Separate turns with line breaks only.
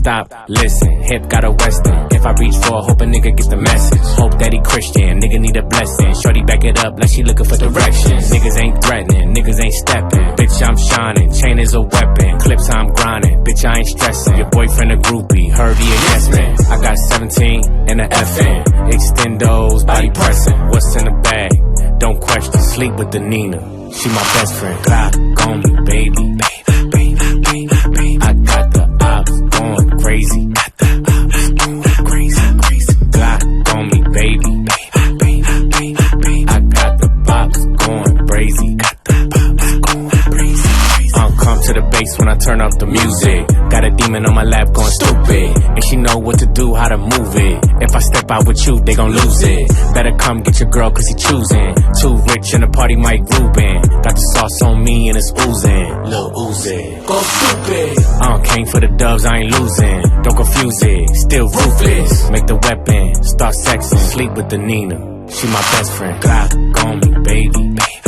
stop, listen. Hip got a western. If I reach for, hope a nigga get the message. Hope that he Christian, nigga need a blessing. Shorty back it up like she looking for directions. Niggas ain't threatening, niggas ain't stepping. Bitch, I'm shining, chain is a weapon. Clips I'm grinding, bitch, I ain't stressing. Your boyfriend a groupie, heard he a yes man. I got 17 and a FN. Extendos, body pressing. What's in the bag? Don't question, sleep with the Nina. She my best friend. Glock on me, baby. I got the ops going crazy. Glock on me, baby. I got the pops going crazy. Come to the bass when I turn up the music. Got a demon on my lap going stupid, and she know what to do, how to move it. If I step out with you, they gon' lose it. Better come get your girl cause he choosing. Too rich in the party, Mike Rubin. Got the sauce on me and it's oozing. Lil Uzi, go stupid. Came for the dubs, I ain't losing. Don't confuse it, still ruthless. Make the weapon, start sexing. Sleep with the Nina, she my best friend. Glock on me, baby.